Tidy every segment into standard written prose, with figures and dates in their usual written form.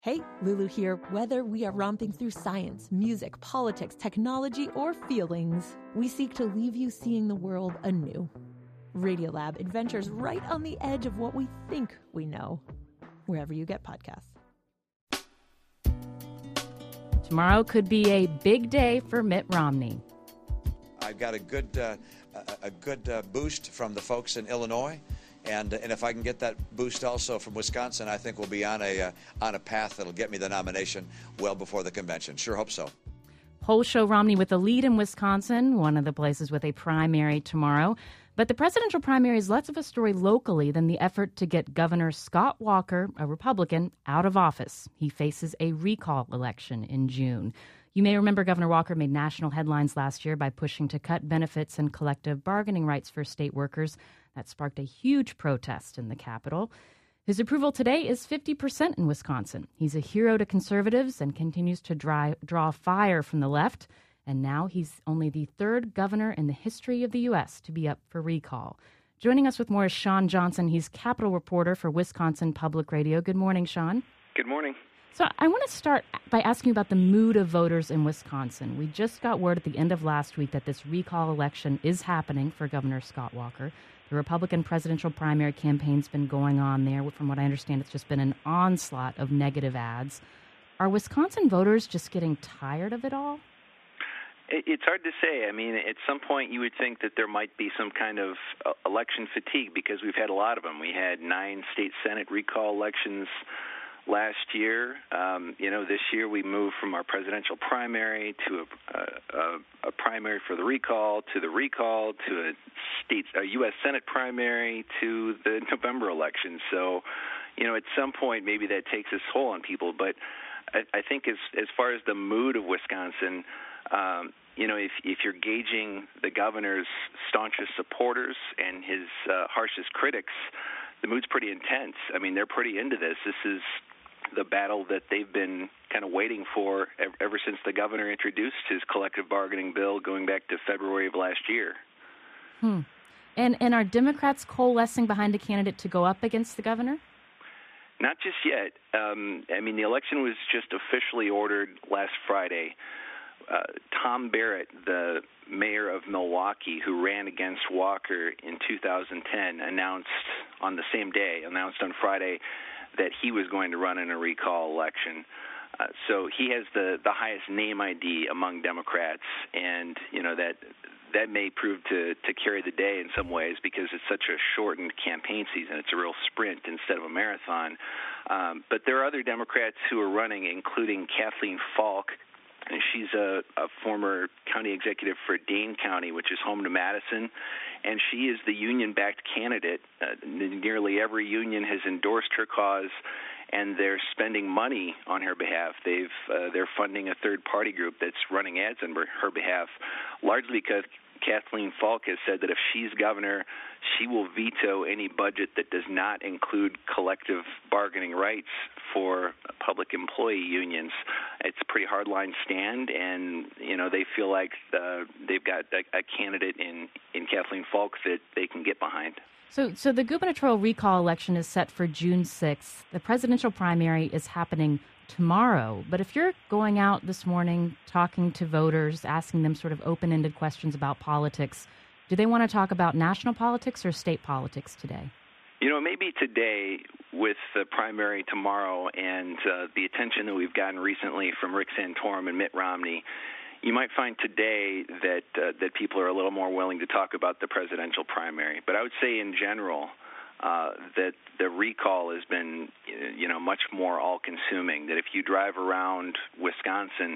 Hey, Lulu here. Whether we are romping through science, music, politics, technology, or feelings, we seek to leave you seeing the world anew. Radiolab adventures right on the edge of what we think we know, wherever you get podcasts. Tomorrow could be a big day for Mitt Romney. I've got a good boost from the folks in Illinois. And if I can get that boost also from Wisconsin, I think we'll be on a path that'll get me the nomination well before the convention. Sure hope so. Polls show Romney with a lead in Wisconsin, one of the places with a primary tomorrow. But the presidential primary is less of a story locally than the effort to get Governor Scott Walker, a Republican, out of office. He faces a recall election in June. You may remember Governor Walker made national headlines last year by pushing to cut benefits and collective bargaining rights for state workers. That sparked a huge protest in the Capitol. His approval today is 50% in Wisconsin. He's a hero to conservatives and continues to draw fire from the left. And now he's only the third governor in the history of the U.S. to be up for recall. Joining us with more is Sean Johnson. He's Capitol reporter for Wisconsin Public Radio. Good morning, Sean. Good morning. So I want to start by asking you about the mood of voters in Wisconsin. We just got word at the end of last week that this recall election is happening for Governor Scott Walker. The Republican presidential primary campaign's been going on there. From what I understand, it's just been an onslaught of negative ads. Are Wisconsin voters just getting tired of it all? It's hard to say. I mean, at some point you would think that there might be some kind of election fatigue because we've had a lot of them. We had 9 state Senate recall elections last year. This year we moved from our presidential primary to a primary for the recall to a U.S. Senate primary to the November election. So, at some point maybe that takes its toll on people. But I think as far as the mood of Wisconsin, if you're gauging the governor's staunchest supporters and his harshest critics, the mood's pretty intense. I mean, they're pretty into this. This is the battle that they've been kind of waiting for ever since the governor introduced his collective bargaining bill going back to February of last year. And are Democrats coalescing behind a candidate to go up against the governor? Not just yet. The election was just officially ordered last Friday. Tom Barrett, the mayor of Milwaukee, who ran against Walker in 2010, announced on Friday that he was going to run in a recall election. So he has the highest name ID among Democrats, and that may prove to carry the day in some ways because it's such a shortened campaign season. It's a real sprint instead of a marathon. But there are other Democrats who are running, including Kathleen Falk. And she's a former county executive for Dane County, which is home to Madison, and she is the union-backed candidate. Nearly every union has endorsed her cause, and they're spending money on her behalf. They're funding a third-party group that's running ads on her behalf, largely because Kathleen Falk has said that if she's governor, she will veto any budget that does not include collective bargaining rights for public employee unions. It's a pretty hardline stand, and they feel like they've got a candidate in Kathleen Falk that they can get behind. So the gubernatorial recall election is set for June 6th. The presidential primary is happening tomorrow. But if you're going out this morning, talking to voters, asking them sort of open-ended questions about politics, do they want to talk about national politics or state politics today? Maybe today with the primary tomorrow and the attention that we've gotten recently from Rick Santorum and Mitt Romney, you might find today that people are a little more willing to talk about the presidential primary. But I would say in general that the recall has been, much more all-consuming. That if you drive around Wisconsin,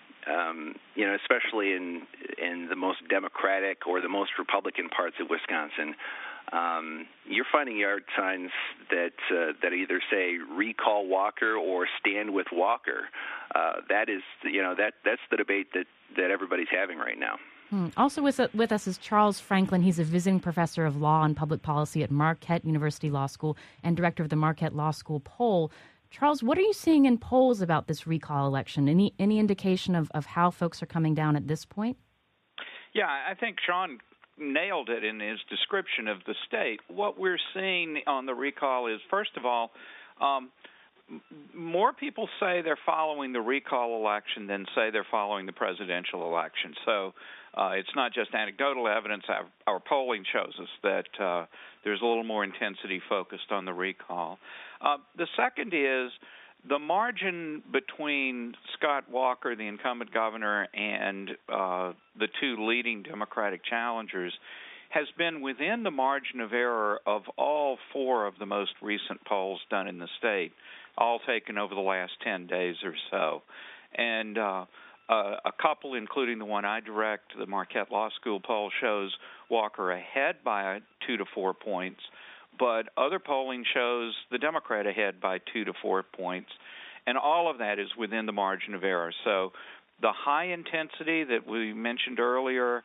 especially in the most Democratic or the most Republican parts of Wisconsin, you're finding yard signs that either say "Recall Walker" or "Stand with Walker." That's the debate that everybody's having right now. Also with us is Charles Franklin. He's a visiting professor of law and public policy at Marquette University Law School and director of the Marquette Law School poll. Charles, what are you seeing in polls about this recall election? Any indication of how folks are coming down at this point? Yeah, I think Sean nailed it in his description of the state. What we're seeing on the recall is, first of all, more people say they're following the recall election than say they're following the presidential election. So it's not just anecdotal evidence. Our polling shows us that there's a little more intensity focused on the recall. The second is the margin between Scott Walker, the incumbent governor, and the two leading Democratic challengers has been within the margin of error of all four of the most recent polls done in the state, all taken over the last 10 days or so. And a couple, including the one I direct, the Marquette Law School poll, shows Walker ahead by 2 to 4 points, but other polling shows the Democrat ahead by 2 to 4 points. And all of that is within the margin of error. So the high intensity that we mentioned earlier,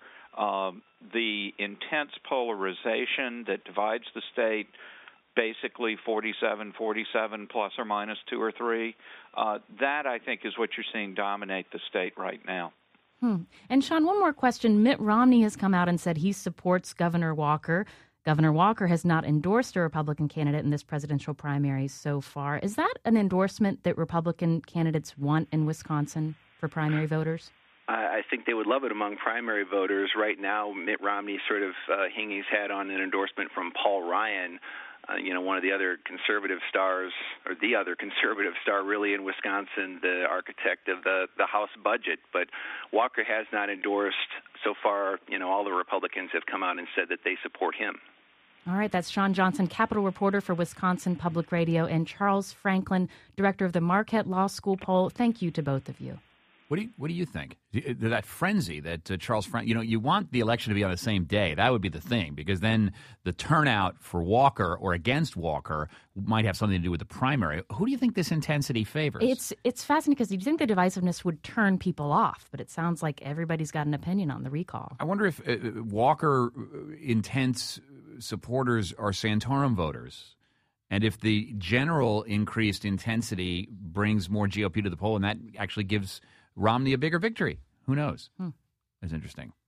the intense polarization that divides the state, basically 47-47 plus or minus 2 or 3, that I think is what you're seeing dominate the state right now. And Sean, one more question. Mitt Romney has come out and said he supports Governor Walker. Governor Walker has not endorsed a Republican candidate in this presidential primary so far. Is that an endorsement that Republican candidates want in Wisconsin for primary voters? I think they would love it among primary voters. Right now, Mitt Romney sort of hanging his hat on an endorsement from Paul Ryan, one of the other conservative stars, or the other conservative star really in Wisconsin, the architect of the House budget. But Walker has not endorsed so far. All the Republicans have come out and said that they support him. All right, that's Sean Johnson, Capitol reporter for Wisconsin Public Radio, and Charles Franklin, director of the Marquette Law School poll. Thank you to both of you. What do you think? That frenzy that Charles Franklin, you want the election to be on the same day. That would be the thing, because then the turnout for Walker or against Walker might have something to do with the primary. Who do you think this intensity favors? It's fascinating because you'd think the divisiveness would turn people off, but it sounds like everybody's got an opinion on the recall. I wonder if Walker intense supporters are Santorum voters. And if the general increased intensity brings more GOP to the poll, and that actually gives Romney a bigger victory. Who knows? That's interesting.